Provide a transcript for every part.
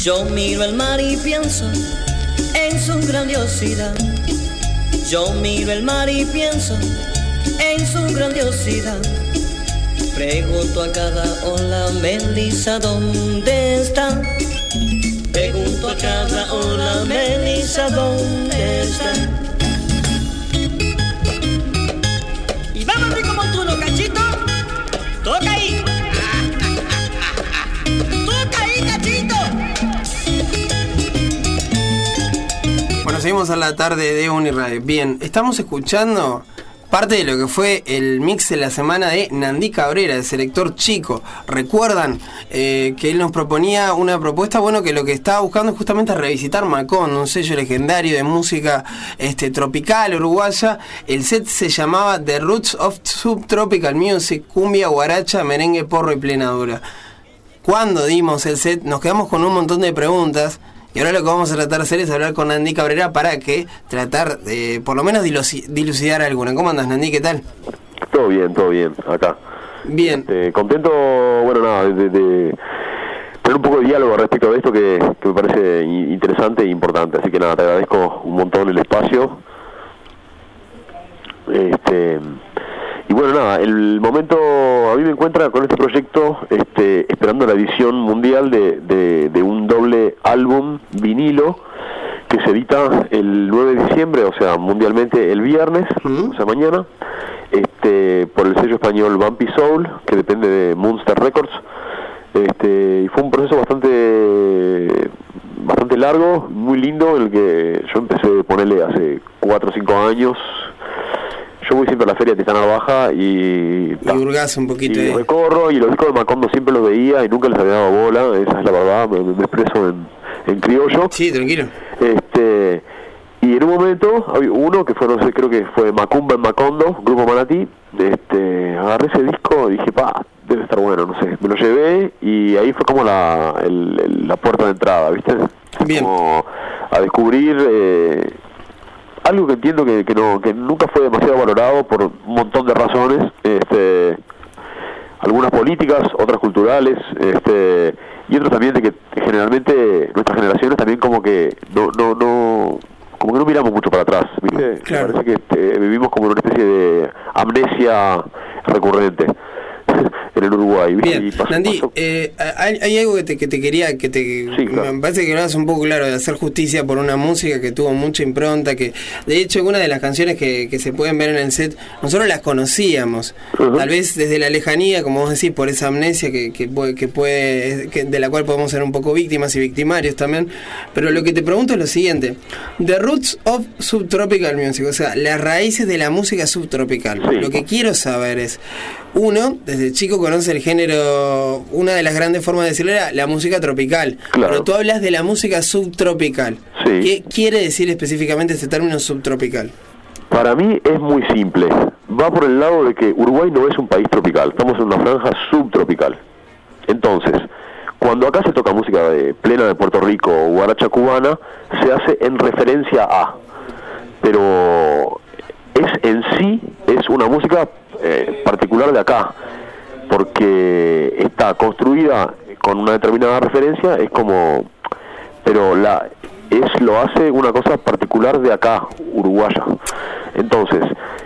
Yo miro el mar y pienso en su grandiosidad. Yo miro el mar y pienso en su grandiosidad. Pregunto a cada ola, Melissa, ¿dónde está? Pregunto a cada ola, Melissa, ¿dónde está? Y vamos como tú, ¿no, Cachito? Toca ahí. Toca ahí, Cachito. Bueno, seguimos a la tarde de Uniradio. Bien, estamos escuchando parte de lo que fue el mix de la semana de Nandí Cabrera, de Selector Chico. Recuerdan que él nos proponía una propuesta, bueno, que lo que estaba buscando es justamente revisitar Macondo, un sello legendario de música tropical uruguaya. El set se llamaba The Roots of Subtropical Music, cumbia, guaracha, merengue, porro y plenadura. Cuando dimos el set nos quedamos con un montón de preguntas. Y ahora lo que vamos a tratar de hacer es hablar con Nandí Cabrera para que tratar de, por lo menos, dilucidar alguna. ¿Cómo andas, Nandí? ¿Qué tal? Todo bien, acá. Bien. Contento, bueno, nada, de tener un poco de diálogo respecto de esto que me parece interesante e importante. Así que nada, te agradezco un montón el espacio. Y bueno, nada, el momento a mí me encuentra con este proyecto esperando la edición mundial de un doble álbum vinilo que se edita el 9 de diciembre, o sea, mundialmente el viernes, o sea, mañana, por el sello español Bumpy Soul, que depende de Moonster Records. Y fue un proceso bastante largo, muy lindo, en el que yo empecé a ponerle hace 4 o 5 años. Yo voy siempre a la feria de Titana Baja y hurgas un poquito y recorro, y los discos de Macondo siempre los veía y nunca les había dado bola, esa es la verdad, me expreso en criollo. Sí, tranquilo. Y en un momento había uno que fue, no sé, creo que fue Macumba en Macondo, Grupo Manatí. Agarré ese disco y dije, debe estar bueno, no sé, me lo llevé y ahí fue como la puerta de entrada, ¿viste? Bien. Como a descubrir algo que entiendo que nunca fue demasiado valorado por un montón de razones, algunas políticas, otras culturales, y otras también de que generalmente nuestras generaciones también como que no miramos mucho para atrás, ¿viste? Claro. Me parece que vivimos como una especie de amnesia recurrente en el Uruguay. Bien, Nandí, hay algo que te quería, sí, claro. Me parece que hablabas un poco, claro, de hacer justicia por una música que tuvo mucha impronta, que de hecho algunas de las canciones que se pueden ver en el set, nosotros las conocíamos, tal vez desde la lejanía, como vos decís, por esa amnesia que de la cual podemos ser un poco víctimas y victimarios también, pero lo que te pregunto es lo siguiente: The Roots of Subtropical Music, o sea, las raíces de la música subtropical. Sí. Lo que quiero saber es, uno, desde chico conoce el género, una de las grandes formas de decirlo era la música tropical, claro. Pero tú hablas de la música subtropical. Sí. ¿Qué quiere decir específicamente este término subtropical? Para mí es muy simple, va por el lado de que Uruguay no es un país tropical, estamos en una franja subtropical. Entonces, cuando acá se toca música plena de Puerto Rico o guaracha cubana, se hace en referencia a, pero es una música particular de acá, porque está construida con una determinada referencia, es como, pero lo hace una cosa particular de acá, uruguaya. Entonces,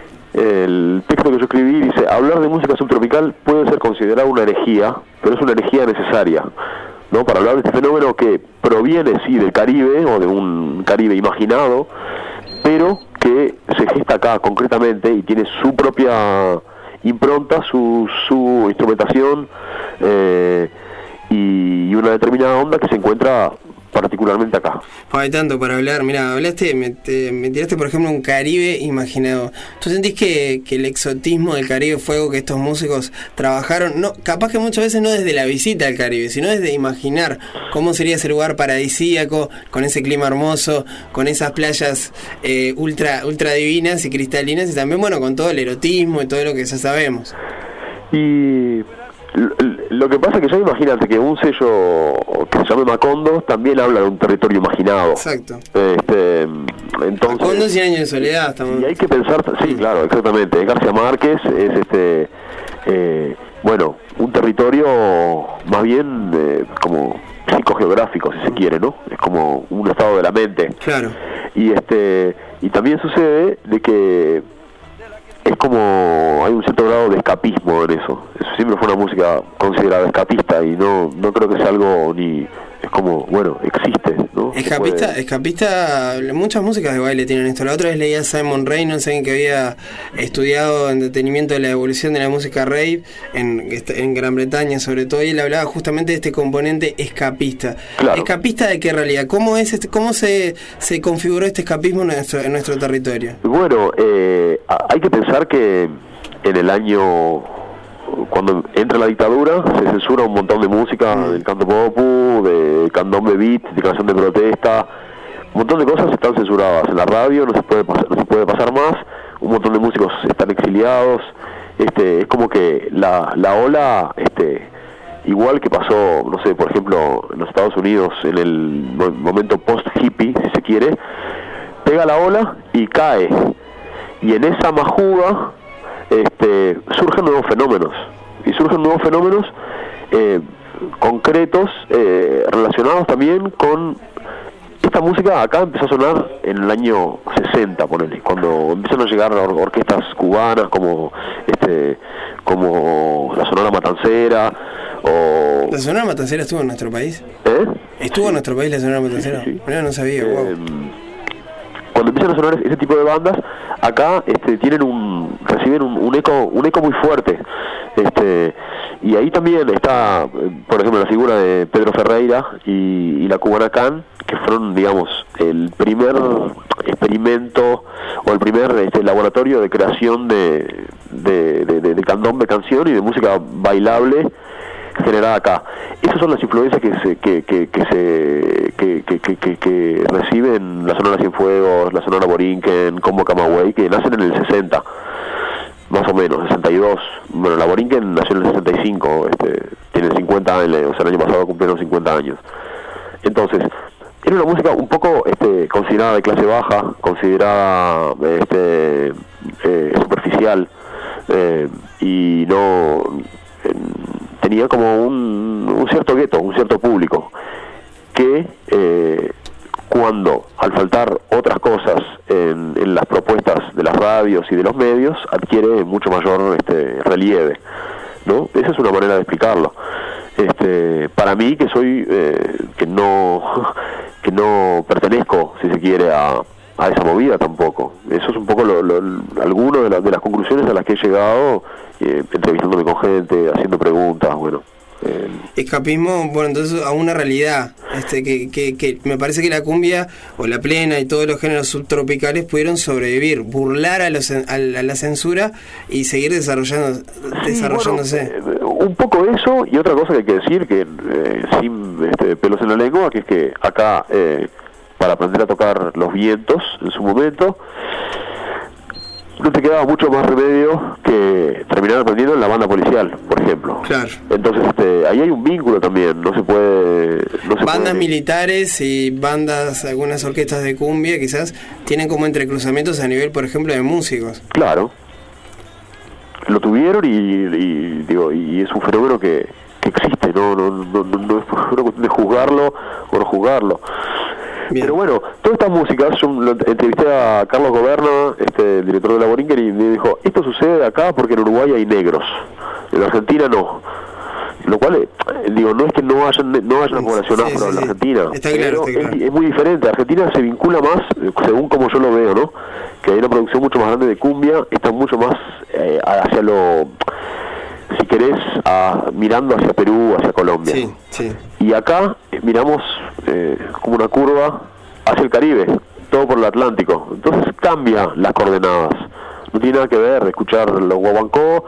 el texto que yo escribí dice: hablar de música subtropical puede ser considerado una herejía, pero es una herejía necesaria, ¿no? Para hablar de este fenómeno que proviene, sí, del Caribe, o de un Caribe imaginado, pero que se gesta acá concretamente y tiene su propia impronta, su instrumentación y una determinada onda que se encuentra particularmente acá. Hay tanto para hablar. Mira, hablaste, me tiraste por ejemplo un Caribe imaginado. ¿Tú sentís que el exotismo del Caribe fue algo que estos músicos trabajaron? No, capaz que muchas veces no desde la visita al Caribe, sino desde imaginar cómo sería ese lugar paradisíaco, con ese clima hermoso, con esas playas ultra divinas y cristalinas, y también, bueno, con todo el erotismo y todo lo que ya sabemos. Y lo que pasa es que ya imagínate que un sello que se llame Macondo también habla de un territorio imaginado. Exacto. Entonces, Macondo, 100 años de soledad. Estamos... Y hay que pensar, sí, claro, exactamente. García Márquez es bueno, un territorio más bien como psicogeográfico, si se quiere, ¿no? Es como un estado de la mente. Claro. Y también sucede de que es como hay un cierto grado de escapismo en eso. Siempre fue una música considerada escapista y no creo que sea algo ni... Es como, bueno, existe, ¿no? Escapista, muchas músicas de baile tienen esto. La otra vez leía a Simon Reynolds, alguien que había estudiado en detenimiento de la evolución de la música rave en Gran Bretaña sobre todo, y él hablaba justamente de este componente escapista. Claro. ¿Escapista de qué realidad? ¿Cómo se configuró este escapismo en nuestro territorio? Bueno, hay que pensar que en el año... Cuando entra la dictadura se censura un montón de música, del canto popu, de candombe beat, de canción de protesta, un montón de cosas están censuradas en la radio, no se puede pasar más, un montón de músicos están exiliados, es como que la ola, igual que pasó, no sé, por ejemplo, en los Estados Unidos en el momento post-hippie, si se quiere, pega la ola y cae, y en esa majuga surgen nuevos fenómenos concretos relacionados también con esta música. Acá empezó a sonar en el año 60, ponele, cuando empiezan a llegar orquestas cubanas como la Sonora Matancera o... ¿La Sonora Matancera estuvo en nuestro país? ¿Estuvo en nuestro país la Sonora Matancera? Sí. No sabía, wow. Cuando empiezan a sonar ese tipo de bandas, acá reciben un eco muy fuerte, y ahí también está, por ejemplo, la figura de Pedro Ferreira y la Cubana Can, que fueron, digamos, el primer experimento o el primer laboratorio de creación de candombe, canción y de música bailable generada acá. Esas son las influencias que reciben la Sonora Cienfuegos, la Sonora Borinquen, Combo Camagüey, que nacen en el 60, más o menos, 62. Bueno, la Borinquen nació en el 65, tiene 50 años, o sea, el año pasado cumplieron 50 años. Entonces, era una música un poco considerada de clase baja, considerada superficial, y no... tenía como un cierto gueto, un cierto público, que cuando, al faltar otras cosas en las propuestas de las radios y de los medios, adquiere mucho mayor relieve, ¿no? Esa es una manera de explicarlo. Para mí, que soy, que no pertenezco, si se quiere, a esa movida tampoco. Eso es un poco algunas de las conclusiones a las que he llegado, entrevistándome con gente, haciendo preguntas, bueno. Escapismo, bueno, entonces a una realidad, que me parece que la cumbia o la plena y todos los géneros subtropicales pudieron sobrevivir, burlar a la censura y seguir desarrollándose. Bueno, un poco eso, y otra cosa que hay que decir, que sin pelos en la lengua, que es que acá, para aprender a tocar los vientos en su momento, no te quedaba mucho más remedio que terminar aprendiendo en la banda policial, por ejemplo. Claro. Entonces, ahí hay un vínculo también, no se puede... bandas militares y bandas, algunas orquestas de cumbia, quizás, tienen como entrecruzamientos a nivel, por ejemplo, de músicos. Claro. Lo tuvieron y es un fenómeno que existe, no es una cuestión de juzgarlo o no juzgarlo. Bien. Pero bueno, todas estas músicas, yo entrevisté a Carlos Goberna, el director de la Borinquen, y me dijo, esto sucede acá porque en Uruguay hay negros, en Argentina no. Lo cual, no es que no haya una población afro en la Argentina, está claro, es muy diferente. Argentina se vincula más, según como yo lo veo, ¿no? Que hay una producción mucho más grande de cumbia, está mucho más hacia lo... si querés, mirando hacia Perú, hacia Colombia. Sí, sí. Y acá miramos como una curva hacia el Caribe, todo por el Atlántico. Entonces cambia las coordenadas. No tiene nada que ver escuchar los guaguancó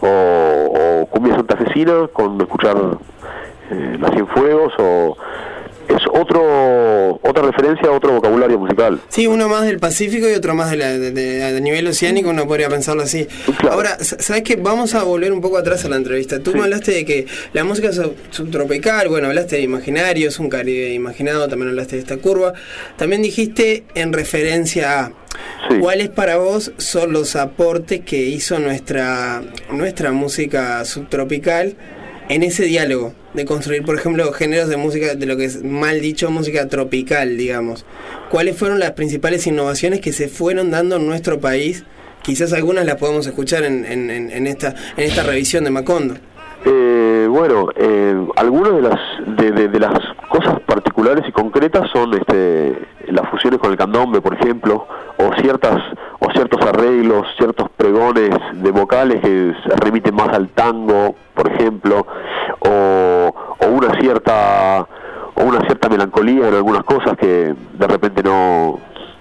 o cumbia santafesina con escuchar la Cienfuegos, o es otra referencia, otro vocabulario musical. Sí, uno más del Pacífico y otro más de nivel oceánico, uno podría pensarlo así. Claro. Ahora, ¿sabes qué? Vamos a volver un poco atrás a la entrevista. Tú me hablaste de que la música subtropical, bueno, hablaste de imaginarios, un Caribe imaginado, también hablaste de esta curva. También dijiste en referencia a... Sí. ¿Cuáles para vos son los aportes que hizo nuestra música subtropical en ese diálogo de construir, por ejemplo, géneros de música, de lo que es mal dicho música tropical, digamos, ¿cuáles fueron las principales innovaciones que se fueron dando en nuestro país? Quizás algunas las podemos escuchar en esta revisión de Macondo. Bueno, algunas de las cosas particulares y concretas son las fusiones con el candombe, por ejemplo, o ciertos arreglos, ciertos pregones de vocales que se remiten más al tango, por ejemplo, o una cierta melancolía en algunas cosas que de repente no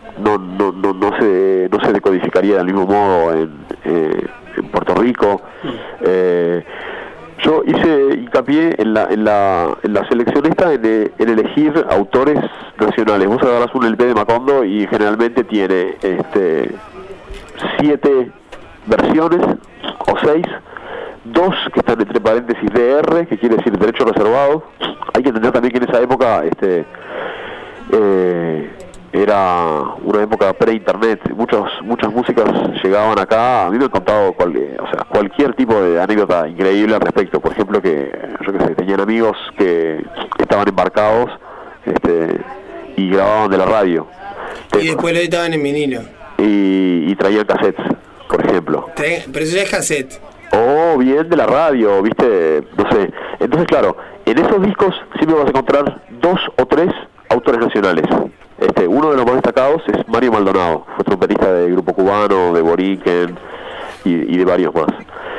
se decodificaría del mismo modo en Puerto Rico. Yo hice hincapié en la selección esta en elegir autores nacionales. Vos agarrás un LP de Macondo y generalmente tiene 7 versiones o 6, 2 que están entre paréntesis DR, que quiere decir derecho reservado. Hay que entender también que en esa época era una época pre-internet, muchas músicas llegaban acá. A mí me han contado cualquier tipo de anécdota increíble al respecto. Por ejemplo, que yo qué sé, tenían amigos que estaban embarcados y grababan de la radio y después lo editaban en vinilo y traían cassettes, por ejemplo. Pero eso ya es cassette. O bien de la radio, viste, no sé. Entonces, claro, en esos discos siempre vas a encontrar 2 o 3 autores nacionales. Uno de los más destacados es Mario Maldonado, fue trompetista de Grupo Cubano, de Boriken y de varios más.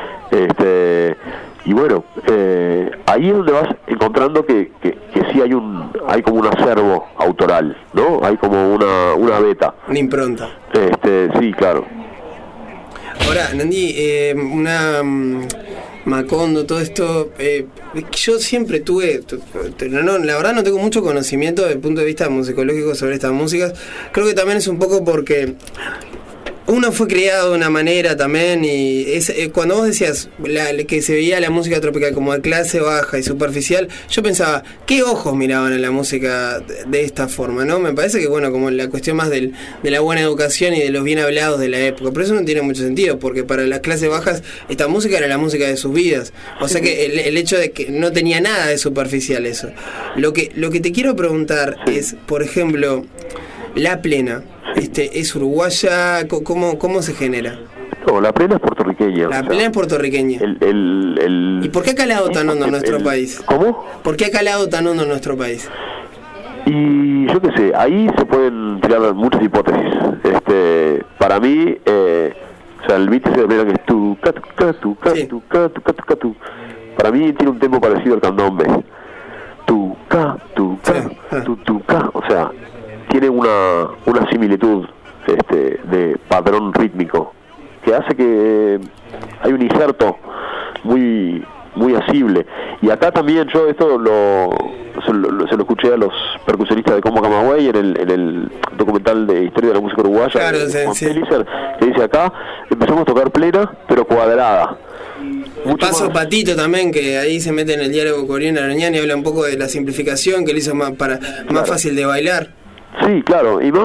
Y bueno, ahí es donde vas encontrando que sí hay como un acervo autoral, ¿no? Hay como una beta. Una impronta. Sí, claro. Ahora, Nandi, Macondo, todo esto, yo siempre tuve, la verdad no tengo mucho conocimiento desde el punto de vista musicológico sobre estas músicas. Creo que también es un poco porque uno fue criado de una manera también, y cuando vos decías que se veía la música tropical como de clase baja y superficial, yo pensaba, ¿qué ojos miraban a la música de esta forma, no? Me parece que, bueno, como la cuestión más de la buena educación y de los bien hablados de la época, pero eso no tiene mucho sentido, porque para las clases bajas esta música era la música de sus vidas, o sea que el hecho de que no tenía nada de superficial eso. Lo que te quiero preguntar es, por ejemplo, la plena, ¿es uruguaya? ¿Cómo se genera? No, la plena es puertorriqueña. La plena es puertorriqueña. ¿Y por qué ha calado tan hondo en nuestro país? ¿Cómo? ¿Por qué ha calado tan hondo en nuestro país? Y yo qué sé, ahí se pueden tirar muchas hipótesis. Para mí, el beat ese de plena que es tu, ca, tu, ca, tu, ca, tu, ca, tu, ca, tu, ca, tu. Para mí tiene un tempo parecido al candombe. Tu, ca, tu, ca, tu, ca. O sea, tiene una similitud de patrón rítmico que hace que hay un inserto muy asible. Y acá también yo esto se lo escuché a los percusionistas de Combo Camagüey en el documental de Historia de la Música Uruguaya, claro, Pellicer, que dice acá empezamos a tocar plena pero cuadrada. Paso más. Patito también, que ahí se mete en el diálogo Corión Arañán y habla un poco de la simplificación que le hizo más fácil de bailar. Sí, claro, y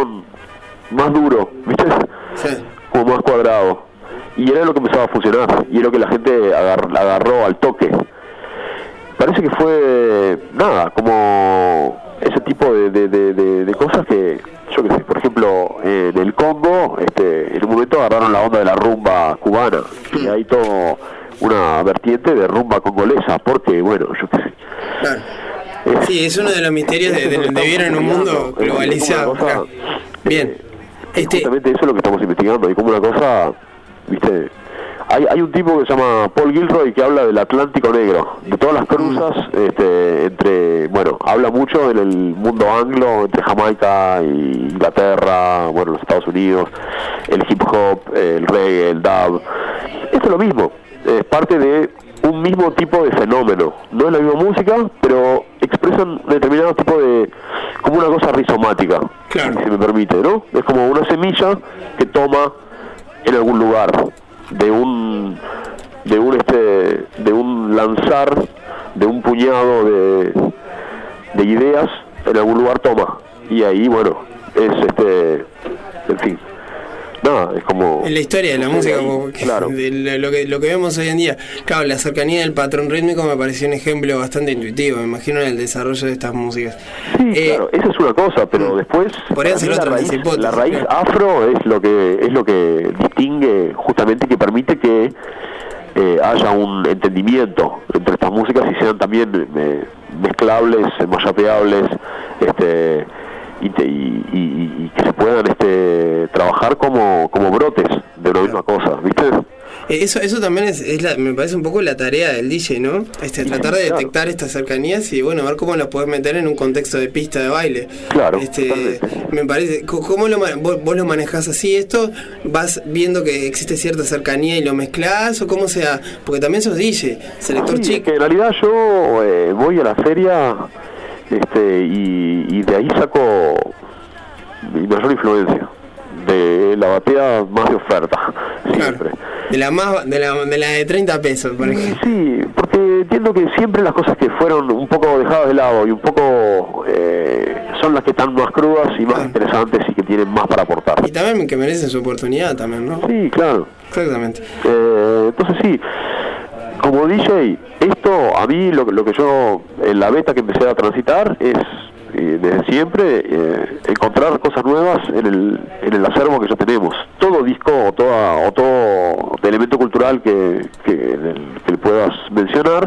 más duro, ¿viste? Sí. Como más cuadrado. Y era lo que empezaba a funcionar, y era lo que la gente agarró al toque. Parece que fue, como ese tipo de cosas que, yo qué sé, por ejemplo, en el Congo, en un momento agarraron la onda de la rumba cubana, y hay todo una vertiente de rumba congolesa, porque, bueno, yo qué sé. Claro. Sí, es uno de los misterios de vivir en un mundo globalizado. Claro. Bien. Justamente eso es lo que estamos investigando, y como una cosa, ¿viste? Hay un tipo que se llama Paul Gilroy que habla del Atlántico Negro, de todas las cruzas, habla mucho en el mundo anglo, entre Jamaica y Inglaterra, bueno, los Estados Unidos, el hip hop, el reggae, el dub. Esto es lo mismo, es parte de un mismo tipo de fenómeno. No es la misma música, pero expresan determinado tipo de, como una cosa rizomática, claro, si se me permite, ¿no? Es como una semilla que toma en algún lugar de un lanzar de un puñado de ideas, en algún lugar toma, y ahí, bueno, es en fin, nada, es como... En la historia de la música, como claro. de lo que vemos hoy en día. Claro, la cercanía del patrón rítmico me pareció un ejemplo bastante intuitivo, me imagino, en el desarrollo de estas músicas. Sí, claro, esa es una cosa, pero después podrían ser otras la raíz afro es lo que distingue justamente, que permite que haya un entendimiento entre estas músicas y sean también mezclables, mayapeables, y que se puedan trabajar como brotes de una misma cosa, ¿viste? Eso también me parece un poco la tarea del DJ, ¿no? Tratar de detectar estas cercanías y bueno, ver cómo las podés meter en un contexto de pista de baile. Claro. Me parece, ¿cómo vos lo manejás así esto? ¿Vas viendo que existe cierta cercanía y lo mezclás o cómo sea? Porque también sos DJ, selector chico. Que en realidad yo voy a la feria y de ahí saco mi mayor influencia, de la batea más de oferta, siempre. Claro. De la de 30 pesos, por ejemplo. Sí, porque entiendo que siempre las cosas que fueron un poco dejadas de lado y un poco son las que están más crudas y más interesantes y que tienen más para aportar. Y también que merecen su oportunidad también, ¿no? Sí, claro. Exactamente. Entonces sí, como DJ, esto a mí lo que yo en la beta que empecé a transitar es desde siempre encontrar cosas nuevas en el acervo que ya tenemos. Todo disco o todo elemento cultural que puedas mencionar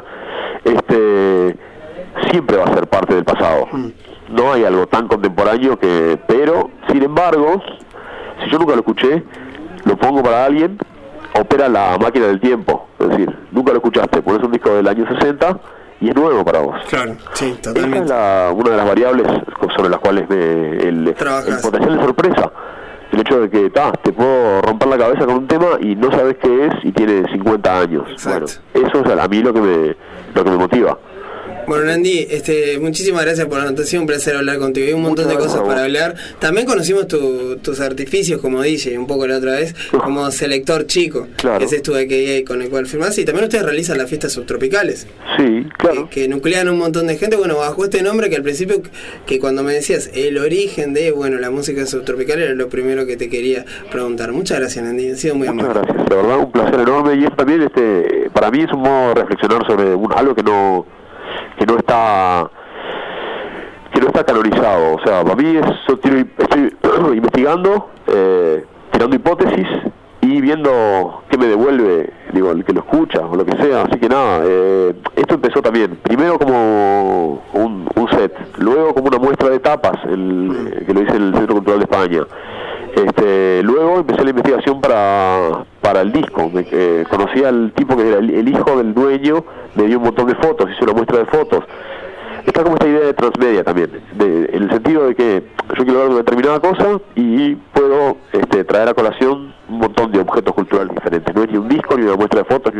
siempre va a ser parte del pasado. No hay algo tan contemporáneo pero sin embargo, si yo nunca lo escuché, lo pongo para alguien, opera la máquina del tiempo. Es decir, nunca lo escuchaste, pones un disco del año 60 y es nuevo para vos. Claro, sí, totalmente. Esa es una de las variables sobre las cuales el potencial de sorpresa. El hecho de que te puedo romper la cabeza con un tema y no sabes qué es y tiene 50 años. Exacto. Bueno, eso es a mí lo que me motiva. Bueno, Nandi, muchísimas gracias por la anotación, un placer hablar contigo. Hay un montón de cosas para hablar. También conocimos tus artificios como DJ, un poco la otra vez, como selector chico, claro. Que es tu AKA con el cual firmás. Y también ustedes realizan las fiestas subtropicales. Sí, claro. Que nuclean un montón de gente, bueno, bajo este nombre que al principio, que cuando me decías el origen de, la música subtropical era lo primero que te quería preguntar. Muchas gracias, Nandi, ha sido muy amable. Muchas gracias, la verdad un placer enorme y es también, para mí es un modo de reflexionar sobre algo que no está canonizado. O sea, para mí estoy investigando, tirando hipótesis y viendo qué me devuelve, el que lo escucha o lo que sea. Así que nada, esto empezó también primero como un set, luego como una muestra de tapas, que lo hice en el Centro Cultural de España. Luego empecé la investigación para el disco. Conocí al tipo que era el hijo del dueño, me dio un montón de fotos, hice una muestra de fotos. Está como esta idea de transmedia también, en el sentido de que yo quiero hablar de una determinada cosa y puedo traer a colación un montón de objetos culturales diferentes. No es ni un disco, ni una muestra de fotos,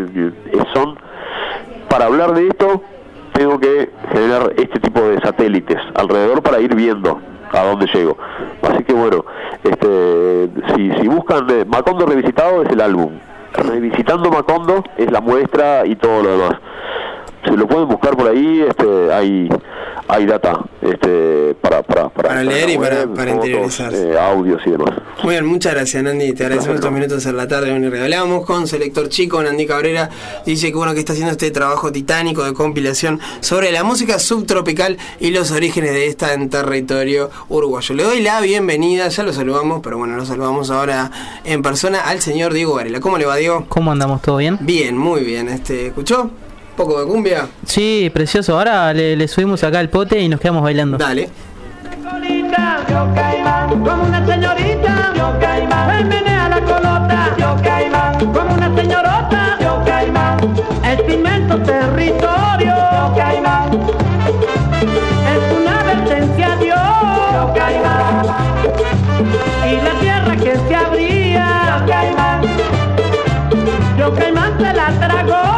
para hablar de esto tengo que generar este tipo de satélites alrededor para ir viendo a dónde llego. Así que bueno, si buscan Macondo Revisitado es el álbum, Revisitando Macondo es la muestra y todo lo demás. Se lo pueden buscar por ahí, hay data para leer y para interiorizarse, audios y demás. Muy bien, muchas gracias, Nandi, te agradecemos estos minutos en la tarde. Hablábamos con Selector Chico, Nandi Cabrera, dice que está haciendo este trabajo titánico de compilación sobre la música subtropical y los orígenes de esta en territorio uruguayo. Le doy la bienvenida, ya lo saludamos, pero lo saludamos ahora en persona al señor Diego Varela. ¿Cómo le va, Diego? ¿Cómo andamos? ¿Todo bien? Bien, muy bien. ¿Escuchó? ¿Poco de cumbia? Sí, precioso. Ahora le subimos acá al pote y nos quedamos bailando. Dale. Yo caimán, como una señorita. Yo caimán, me menea la colota. Yo caimán, como una señorota. Yo caimán, es inmenso territorio. Yo caimán, es una advertencia a Dios. Yo caimán, y la tierra que se abría. Yo caimán, yo caimán se la tragó.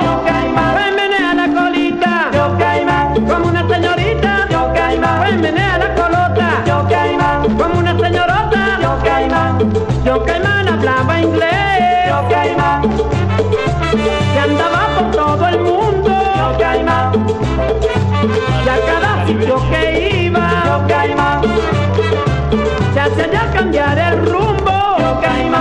Como una señorita, yo caimán, pues menea la colota, yo caimán, como una señorota, yo caimán hablaba inglés, yo caimán, que andaba por todo el mundo, yo caimán, y a cada sitio que iba, yo caimán, se hacía ya cambiar el rumbo, yo caimán.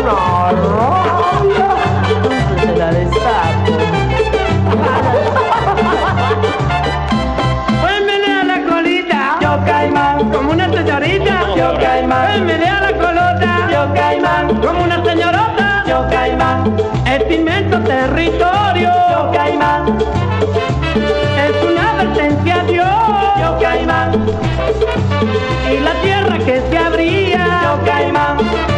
una rabia. Se la destapo. Pues menea la colita, yo caimán, como una señorita, yo caimán. Pues menea la colota, yo caimán, como una señorota, yo caimán. Este inmenso territorio, yo caimán, es una advertencia a Dios, yo caimán. Y la tierra que se abría, yo caimán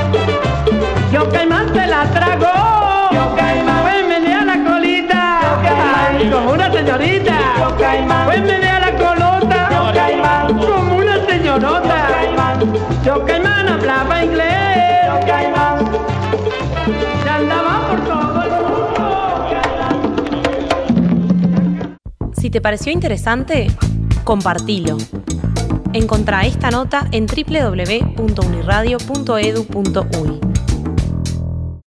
se la tragó, yo caimán. Pues menea la colita, yo caimán, ay, como una señorita, yo caimán. Pues menea la colota, yo caimán, como una señorota, yo caimán. Yo caimán hablaba inglés, yo caimán, y andaba por todo el mundo. Si te pareció interesante, compartilo. Encontrá esta nota en www.uniradio.edu.uy.